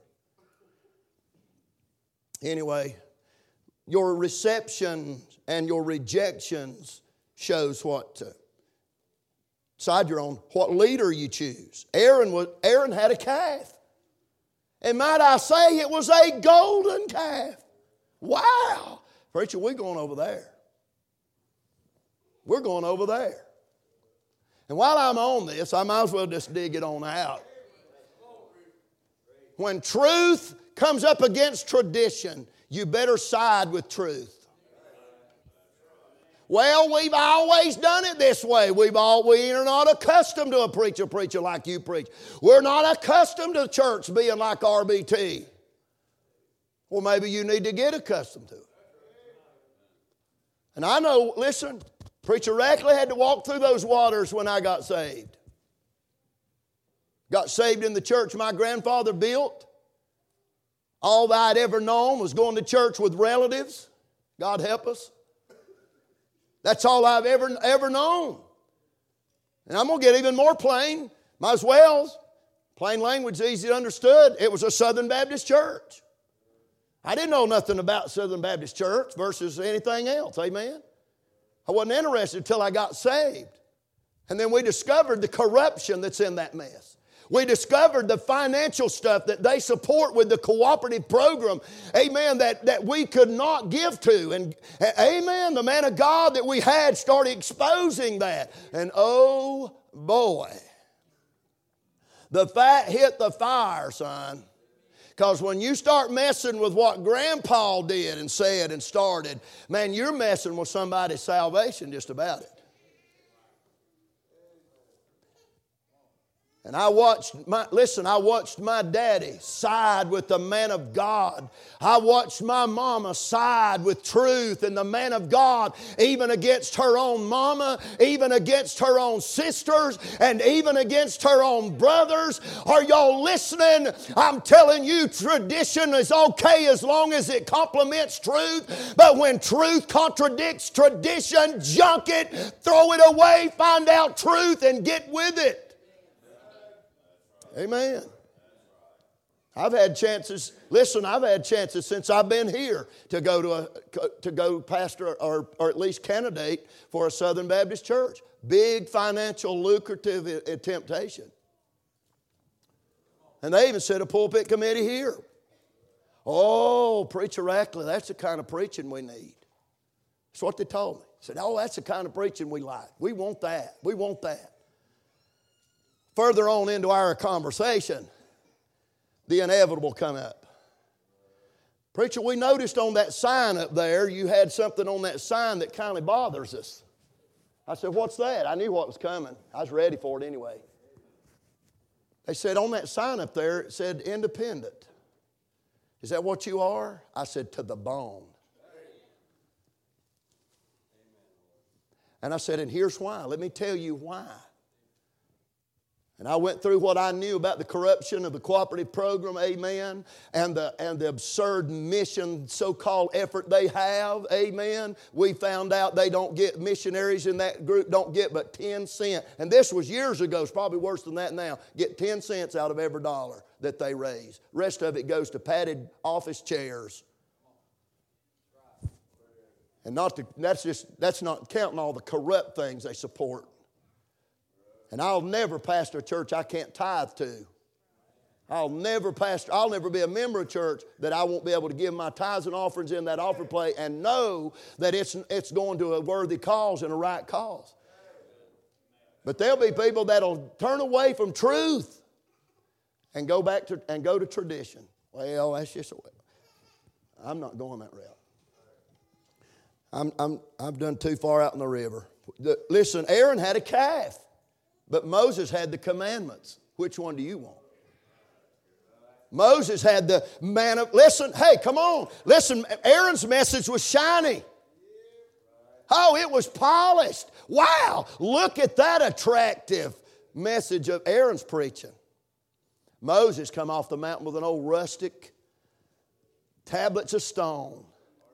Anyway, your reception and your rejections shows what side you're on, what leader you choose. Aaron had a calf. And might I say, it was a golden calf. Wow. Preacher, we're going over there. We're going over there. And while I'm on this, I might as well just dig it on out. When truth comes up against tradition, you better side with truth. Well, we've always done it this way. We are not accustomed to a preacher like you preach. We're not accustomed to church being like RBT. Well, maybe you need to get accustomed to it. And I know, listen, Preacher Rackley had to walk through those waters when I got saved. Got saved in the church my grandfather built. All that I'd ever known was going to church with relatives. God help us. That's all I've ever known. And I'm going to get even more plain. Might as well. Plain language, easy understood. It was a Southern Baptist church. I didn't know nothing about Southern Baptist church versus anything else. Amen. I wasn't interested until I got saved. And then we discovered the corruption that's in that mess. We discovered the financial stuff that they support with the cooperative program, amen, that we could not give to. And amen, the man of God that we had started exposing that. And oh boy, the fat hit the fire, son. Because when you start messing with what Grandpa did and said and started, man, you're messing with somebody's salvation just about it. And I watched my daddy side with the man of God. I watched my mama side with truth and the man of God, even against her own mama, even against her own sisters, and even against her own brothers. Are y'all listening? I'm telling you, tradition is okay as long as it complements truth. But when truth contradicts tradition, junk it, throw it away, find out truth, and get with it. Amen. I've had chances since I've been here to go pastor or at least candidate for a Southern Baptist church. Big financial lucrative temptation. And they even set a pulpit committee here. Oh, Preacher Rackley, that's the kind of preaching we need. That's what they told me. They said, oh, that's the kind of preaching we like. We want that. We want that. Further on into our conversation, the inevitable come up. Preacher, we noticed on that sign up there, you had something on that sign that kind of bothers us. I said, what's that? I knew what was coming. I was ready for it anyway. They said, on that sign up there, it said independent. Is that what you are? I said, to the bone. And I said, and here's why. Let me tell you why. And I went through what I knew about the corruption of the cooperative program, amen, and the absurd mission, so-called effort they have, amen. We found out they don't get, missionaries in that group don't get but 10 cents. And this was years ago, it's probably worse than that now. Get 10 cents out of every dollar that they raise. Rest of it goes to padded office chairs. And that's not counting all the corrupt things they support. And I'll never pastor a church I can't tithe to. I'll never be a member of a church that I won't be able to give my tithes and offerings in that offering plate and know that it's going to a worthy cause and a right cause. But there'll be people that'll turn away from truth and go to tradition. Well, that's just I'm not going that route. I've done too far out in the river. Listen, Aaron had a calf. But Moses had the commandments. Which one do you want? Moses had the listen, hey, come on. Listen, Aaron's message was shiny. Oh, it was polished. Wow, look at that attractive message of Aaron's preaching. Moses come off the mountain with an old rustic tablets of stone.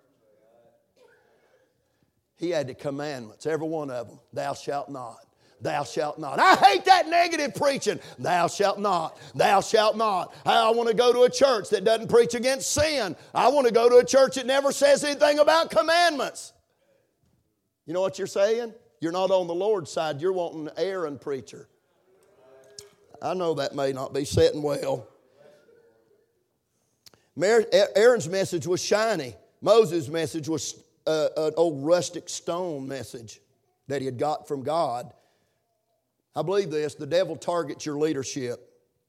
He had the commandments, every one of them. Thou shalt not. Thou shalt not. I hate that negative preaching. Thou shalt not. Thou shalt not. I want to go to a church that doesn't preach against sin. I want to go to a church that never says anything about commandments. You know what you're saying? You're not on the Lord's side. You're wanting an Aaron preacher. I know that may not be sitting well. Aaron's message was shiny. Moses' message was an old rustic stone message that he had got from God. I believe this, the devil targets your leadership.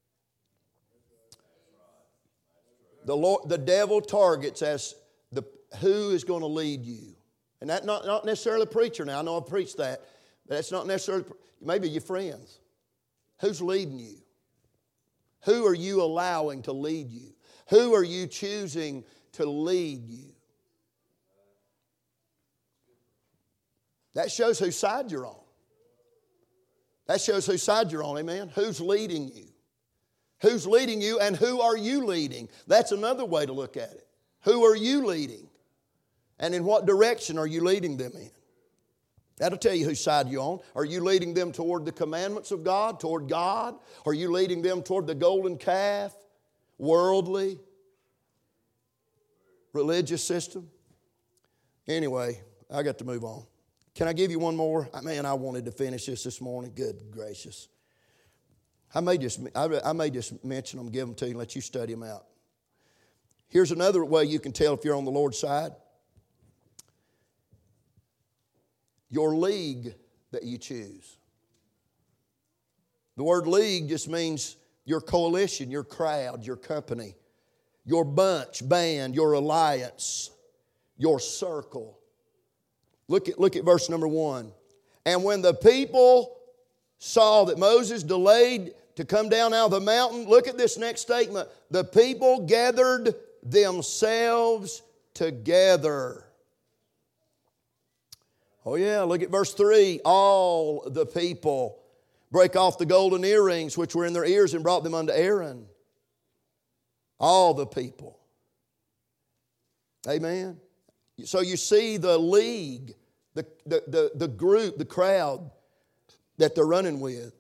The devil targets as who is going to lead you. And that's not necessarily a preacher now. I know I've preached that. But that's not necessarily, maybe your friends. Who's leading you? Who are you allowing to lead you? Who are you choosing to lead you? That shows whose side you're on. That shows whose side you're on, amen? Who's leading you? Who's leading you and who are you leading? That's another way to look at it. Who are you leading? And in what direction are you leading them in? That'll tell you whose side you're on. Are you leading them toward the commandments of God, toward God? Are you leading them toward the golden calf, worldly, religious system? Anyway, I got to move on. Can I give you one more? Man, I wanted to finish this morning. Good gracious. I may just mention them, give them to you, and let you study them out. Here's another way you can tell if you're on the Lord's side. Your league that you choose. The word league just means your coalition, your crowd, your company, your bunch, band, your alliance, your circle. Look at verse number 1. And when the people saw that Moses delayed to come down out of the mountain, look at this next statement. The people gathered themselves together. Oh yeah, look at verse 3. All the people break off the golden earrings which were in their ears and brought them unto Aaron. All the people. Amen. So you see the league, the group, the crowd that they're running with.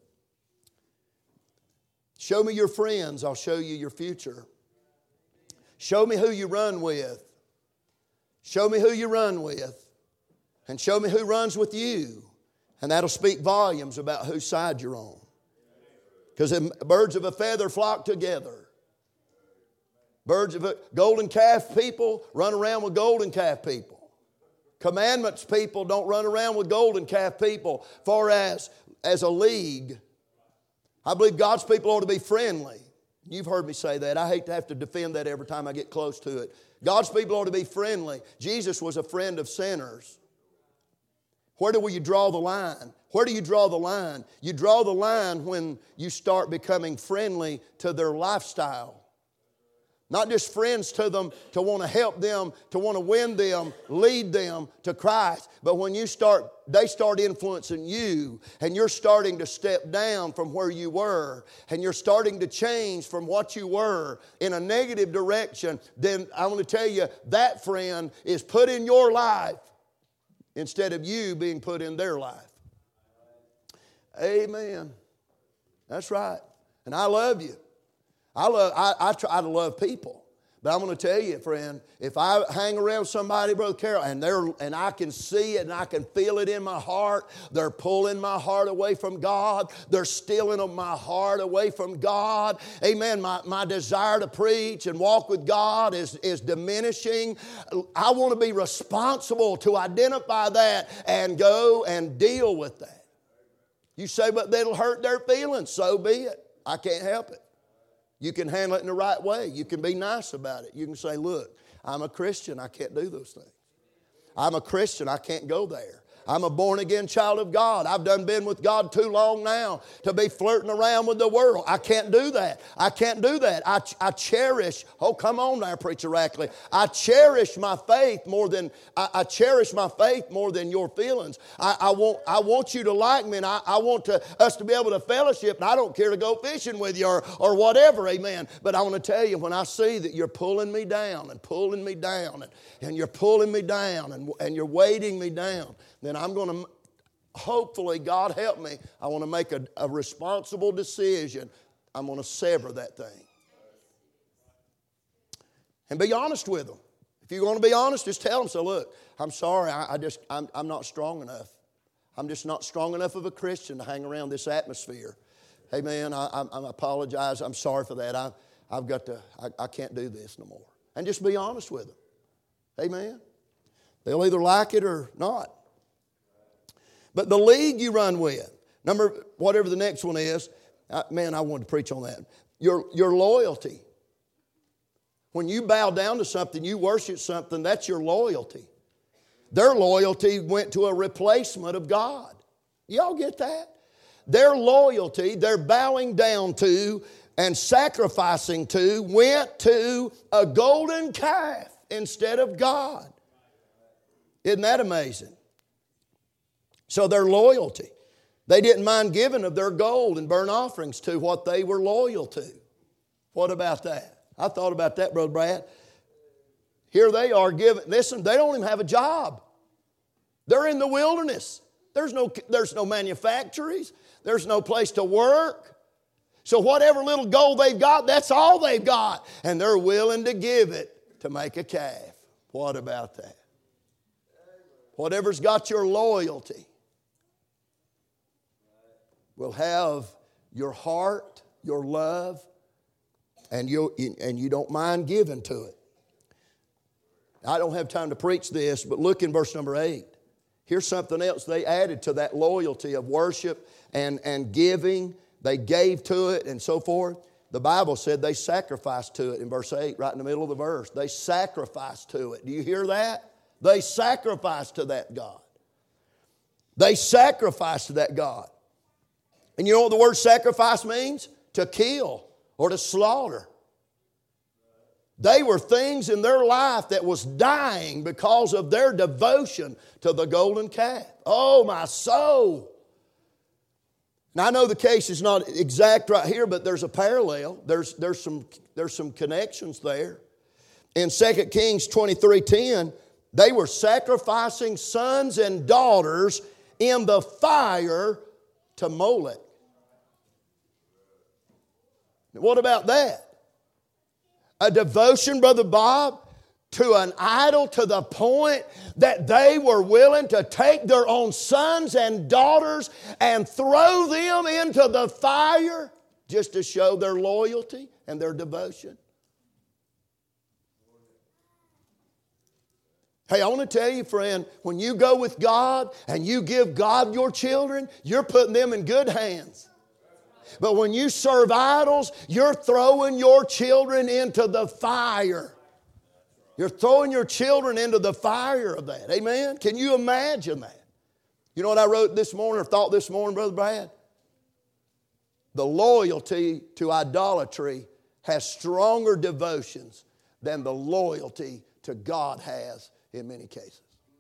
Show me your friends, I'll show you your future. Show me who you run with. Show me who you run with. And show me who runs with you. And that'll speak volumes about whose side you're on. Because birds of a feather flock together. Golden calf people run around with golden calf people. Commandments people don't run around with golden calf people. For as a league, I believe God's people ought to be friendly. You've heard me say that. I hate to have to defend that every time I get close to it. God's people ought to be friendly. Jesus was a friend of sinners. Where do you draw the line? Where do you draw the line? You draw the line when you start becoming friendly to their lifestyle. Not just friends to them to want to help them, to want to win them, lead them to Christ. But when they start influencing you and you're starting to step down from where you were and you're starting to change from what you were in a negative direction, then I want to tell you that friend is put in your life instead of you being put in their life. Amen. That's right. And I love you. I try to love people. But I'm going to tell you, friend, if I hang around somebody, Brother Carroll, and I can see it and I can feel it in my heart, they're pulling my heart away from God. They're stealing my heart away from God. Amen. My desire to preach and walk with God is diminishing. I want to be responsible to identify that and go and deal with that. You say, but that'll hurt their feelings. So be it. I can't help it. You can handle it in the right way. You can be nice about it. You can say, look, I'm a Christian. I can't do those things. I'm a Christian. I can't go there. I'm a born-again child of God. I've done been with God too long now to be flirting around with the world. I can't do that. I can't do that. I cherish, oh, come on now, Preacher Rackley. I cherish my faith more than, I cherish my faith more than your feelings. I want you to like me, and I want us to be able to fellowship, and I don't care to go fishing with you or whatever, amen. But I want to tell you, when I see that you're pulling me down and pulling me down and you're pulling me down and you're weighting me down, then I'm going to, hopefully, God help me, I want to make a responsible decision. I'm going to sever that thing. And be honest with them. If you're going to be honest, just tell them, so look, I'm sorry, I'm not strong enough. I'm just not strong enough of a Christian to hang around this atmosphere. Amen. I apologize. I'm sorry for that. I can't do this no more. And just be honest with them. Amen. They'll either like it or not. But the league you run with, whatever the next one is, I wanted to preach on that. Your loyalty. When you bow down to something, you worship something, that's your loyalty. Their loyalty went to a replacement of God. Y'all get that? Their loyalty, their bowing down to and sacrificing to, went to a golden calf instead of God. Isn't that amazing? So their loyalty. They didn't mind giving of their gold and burnt offerings to what they were loyal to. What about that? I thought about that, Brother Brad. Here they are giving. Listen, they don't even have a job. They're in the wilderness. There's no manufactories. There's no place to work. So whatever little gold they've got, that's all they've got. And they're willing to give it to make a calf. What about that? Whatever's got your loyalty will have your heart, your love, and you don't mind giving to it. I don't have time to preach this, but look in verse number 8. Here's something else they added to that loyalty of worship and giving. They gave to it and so forth. The Bible said they sacrificed to it in verse 8, right in the middle of the verse. They sacrificed to it. Do you hear that? They sacrificed to that God. They sacrificed to that God. And you know what the word sacrifice means? To kill or to slaughter. They were things in their life that was dying because of their devotion to the golden calf. Oh, my soul. Now, I know the case is not exact right here, but there's a parallel. There's some connections there. In 2 Kings 23:10, they were sacrificing sons and daughters in the fire to Molech. What about that? A devotion, Brother Bob, to an idol to the point that they were willing to take their own sons and daughters and throw them into the fire just to show their loyalty and their devotion. Hey, I want to tell you, friend, when you go with God and you give God your children, you're putting them in good hands. But when you serve idols, you're throwing your children into the fire. You're throwing your children into the fire of that. Amen? Can you imagine that? You know what I wrote this morning or thought this morning, Brother Brad? The loyalty to idolatry has stronger devotions than the loyalty to God has in many cases.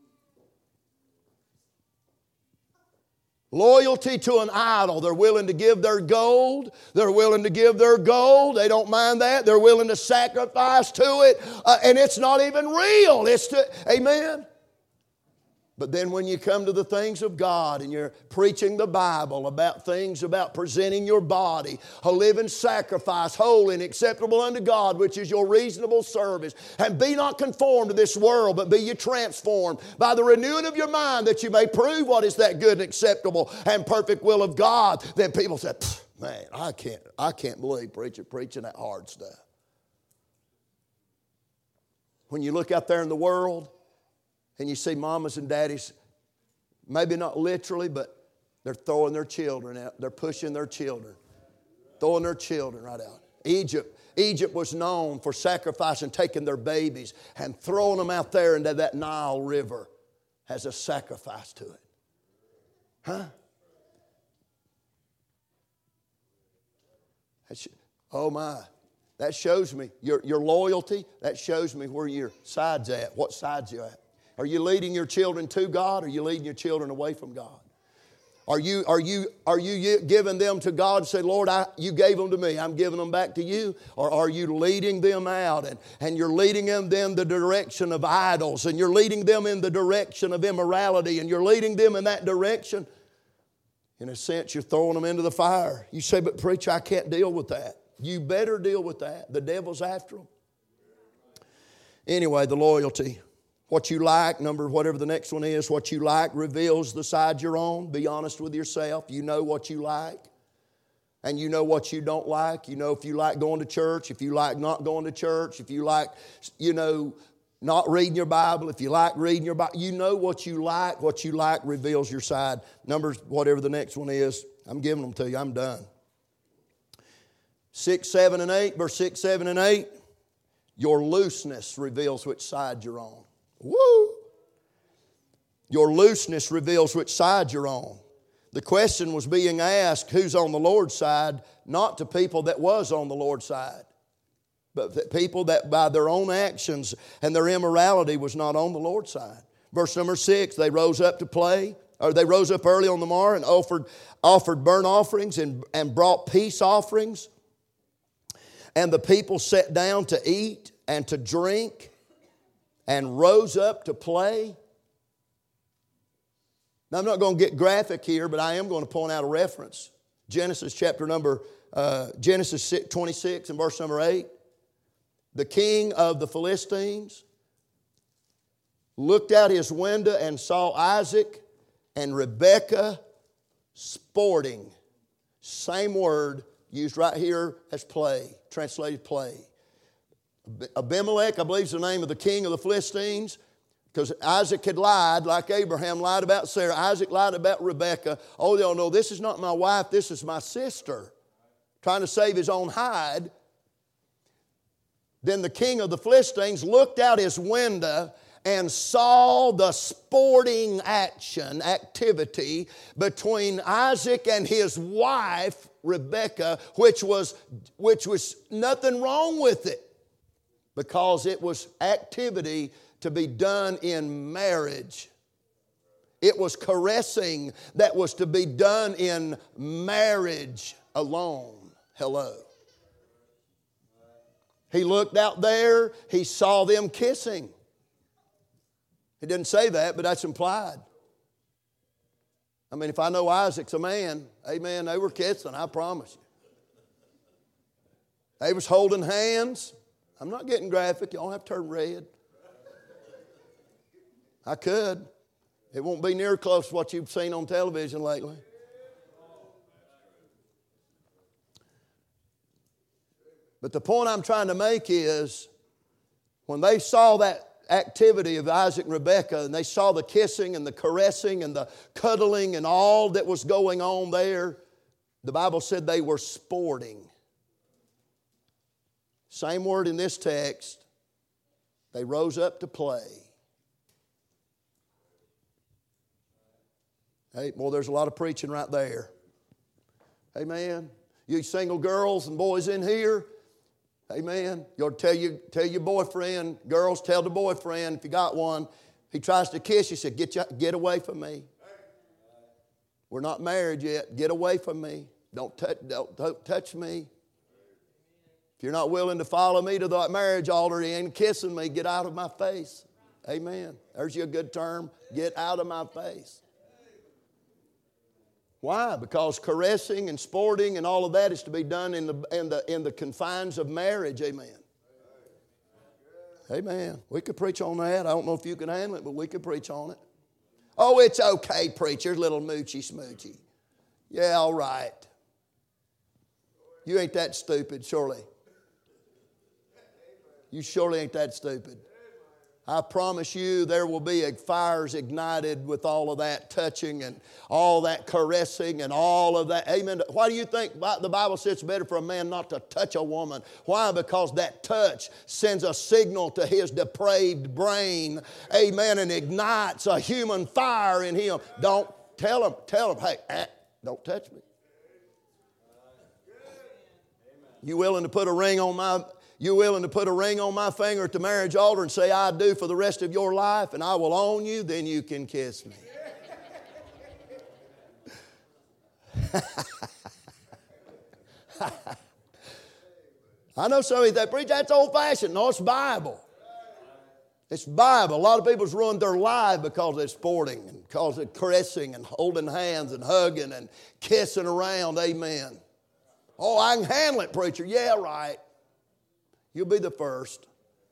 Loyalty to an idol. They're willing to give their gold. They're willing to give their gold. They don't mind that. They're willing to sacrifice to it. And it's not even real. Amen? But then when you come to the things of God and you're preaching the Bible about things about presenting your body, a living sacrifice, holy and acceptable unto God, which is your reasonable service. And be not conformed to this world, but be ye transformed by the renewing of your mind, that you may prove what is that good and acceptable and perfect will of God. Then people say, man, I can't believe preaching that hard stuff. When you look out there in the world, and you see mamas and daddies, maybe not literally, but they're throwing their children out. They're pushing their children. Throwing their children right out. Egypt was known for sacrificing, taking their babies and throwing them out there into that Nile River as a sacrifice to it. Huh? Oh my. That shows me your loyalty. That shows me where your side's at. What side's you at? Are you leading your children to God, or are you leading your children away from God? Are you giving them to God and say, Lord, you gave them to me, I'm giving them back to you? Or are you leading them out and you're leading them in the direction of idols, and you're leading them in the direction of immorality, and you're leading them in that direction? In a sense, you're throwing them into the fire. You say, but preacher, I can't deal with that. You better deal with that. The devil's after them. Anyway, the loyalty. What you like, whatever the next one is, what you like reveals the side you're on. Be honest with yourself. You know what you like. And you know what you don't like. You know if you like going to church, if you like not going to church, if you like, not reading your Bible, if you like reading your Bible. You know what you like. What you like reveals your side. Numbers, whatever the next one is, I'm giving them to you. I'm done. 6, 7, and 8, verse 6, 7, and 8. Your looseness reveals which side you're on. Woo! Your looseness reveals which side you're on. The question was being asked, who's on the Lord's side? Not to people that was on the Lord's side, but people that by their own actions and their immorality was not on the Lord's side. Verse number 6, they rose up early on the morrow and offered burnt offerings and brought peace offerings. And the people sat down to eat and to drink and rose up to play. Now, I'm not going to get graphic here, but I am going to point out a reference. Genesis 26 and verse number 8. The king of the Philistines looked out his window and saw Isaac and Rebekah sporting. Same word used right here as play, translated play. Abimelech, I believe is the name of the king of the Philistines, because Isaac had lied like Abraham lied about Sarah. Isaac lied about Rebekah. Oh, they'll know this is not my wife, this is my sister. Trying to save his own hide. Then the king of the Philistines looked out his window and saw the sporting activity between Isaac and his wife, Rebekah, which was nothing wrong with it, because it was activity to be done in marriage. It was caressing that was to be done in marriage alone. Hello. He looked out there, he saw them kissing. He didn't say that, but that's implied. I mean, if I know Isaac's a man, amen, they were kissing, I promise you. They was holding hands. I'm not getting graphic. You don't have to turn red. I could. It won't be near close to what you've seen on television lately. But the point I'm trying to make is, when they saw that activity of Isaac and Rebekah, and they saw the kissing and the caressing and the cuddling and all that was going on there, the Bible said they were sporting. Same word in this text. They rose up to play. Hey, boy, there's a lot of preaching right there. Amen. You single girls and boys in here, amen. You'll tell your boyfriend, girls, tell the boyfriend, if you got one, he tries to kiss you, say, get away from me. We're not married yet. Get away from me. Don't touch me. If you're not willing to follow me to that marriage altar and kissing me, get out of my face. Amen. There's you a good term. Get out of my face. Why? Because caressing and sporting and all of that is to be done in the confines of marriage. Amen. Amen. We could preach on that. I don't know if you can handle it, but we could preach on it. Oh, it's okay, preacher. Little moochy smoochy. Yeah, all right. You ain't that stupid, surely. You surely ain't that stupid. I promise you there will be fires ignited with all of that touching and all that caressing and all of that. Amen. Why do you think the Bible says it's better for a man not to touch a woman? Why? Because that touch sends a signal to his depraved brain. Amen. And ignites a human fire in him. Don't tell them, hey, don't touch me. You willing to put a ring on my finger at the marriage altar and say, I do for the rest of your life, and I will own you, then you can kiss me. I know some of you that preach, that's old-fashioned. No, it's Bible. It's Bible. A lot of people's ruined their life because they're sporting and because they're caressing and holding hands and hugging and kissing around. Amen. Oh, I can handle it, preacher. Yeah, right. You'll be the first.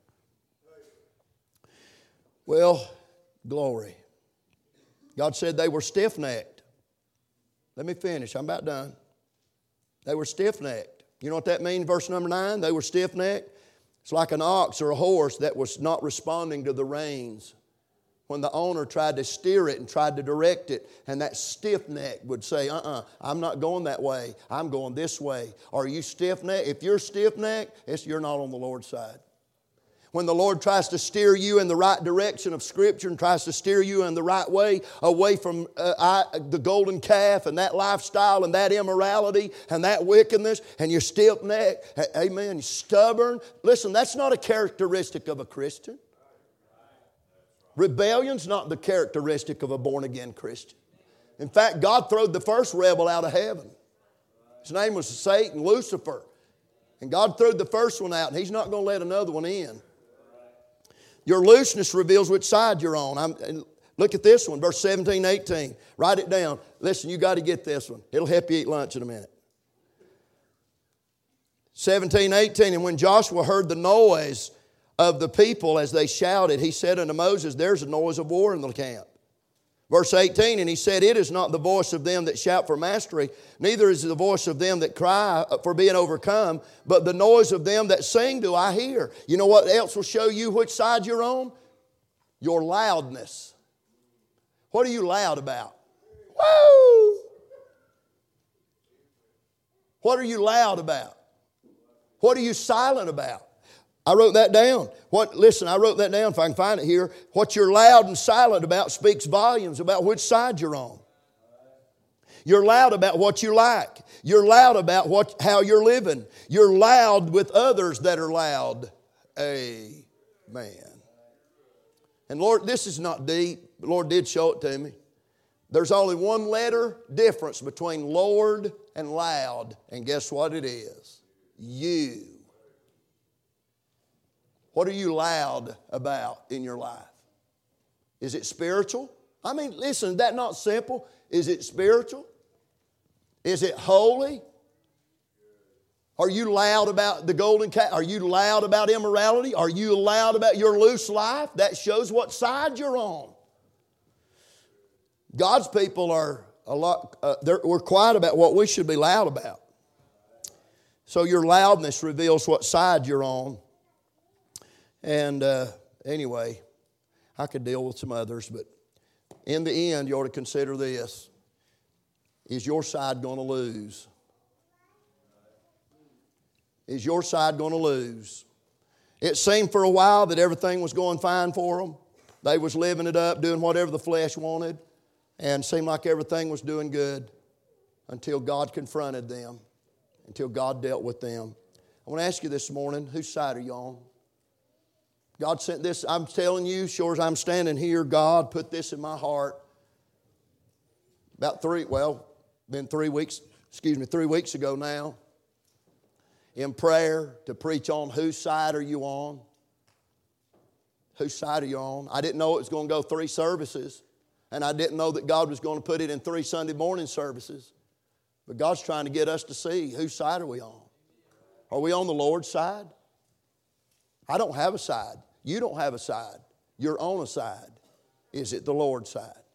Well, glory. God said they were stiff-necked. Let me finish. I'm about done. They were stiff-necked. You know what that means, verse number 9? They were stiff-necked. It's like an ox or a horse that was not responding to the reins. When the owner tried to steer it and tried to direct it, and that stiff-neck would say, I'm not going that way. I'm going this way. Are you stiff-necked? If you're stiff-necked, you're not on the Lord's side. When the Lord tries to steer you in the right direction of Scripture and tries to steer you in the right way, away from the golden calf and that lifestyle and that immorality and that wickedness, and you're stiff-necked, amen, you're stubborn. Listen, that's not a characteristic of a Christian. Rebellion's not the characteristic of a born-again Christian. In fact, God throwed the first rebel out of heaven. His name was Satan, Lucifer. And God threw the first one out, and He's not going to let another one in. Your looseness reveals which side you're on. Look at this one, verse 17, 18. Write it down. Listen, you got to get this one. It'll help you eat lunch in a minute. 17, 18. And when Joshua heard the noise of the people as they shouted, he said unto Moses, there's a noise of war in the camp. Verse 18, and he said, it is not the voice of them that shout for mastery, neither is it the voice of them that cry for being overcome, but the noise of them that sing do I hear. You know what else will show you which side you're on? Your loudness. What are you loud about? Woo! What are you loud about? What are you silent about? I wrote that down. Listen, I wrote that down if I can find it here. What you're loud and silent about speaks volumes about which side you're on. You're loud about what you like. You're loud about how you're living. You're loud with others that are loud. Amen. And Lord, this is not deep. The Lord did show it to me. There's only one letter difference between Lord and loud. And guess what it is? You. What are you loud about in your life? Is it spiritual? I mean, listen, is that not simple? Is it spiritual? Is it holy? Are you loud about the golden calf? Are you loud about immorality? Are you loud about your loose life? That shows what side you're on. God's people are we're quiet about what we should be loud about. So your loudness reveals what side you're on. And anyway, I could deal with some others, but in the end, you ought to consider this. Is your side going to lose? Is your side going to lose? It seemed for a while that everything was going fine for them. They was living it up, doing whatever the flesh wanted, and seemed like everything was doing good until God confronted them, until God dealt with them. I want to ask you this morning, whose side are you on? God sent this, I'm telling you, sure as I'm standing here, God put this in my heart about 3 weeks ago now, in prayer to preach on whose side are you on? Whose side are you on? I didn't know it was going to go 3 services, and I didn't know that God was going to put it in 3 Sunday morning services. But God's trying to get us to see whose side are we on? Are we on the Lord's side? I don't have a side. You don't have a side. You're on a side. Is it the Lord's side?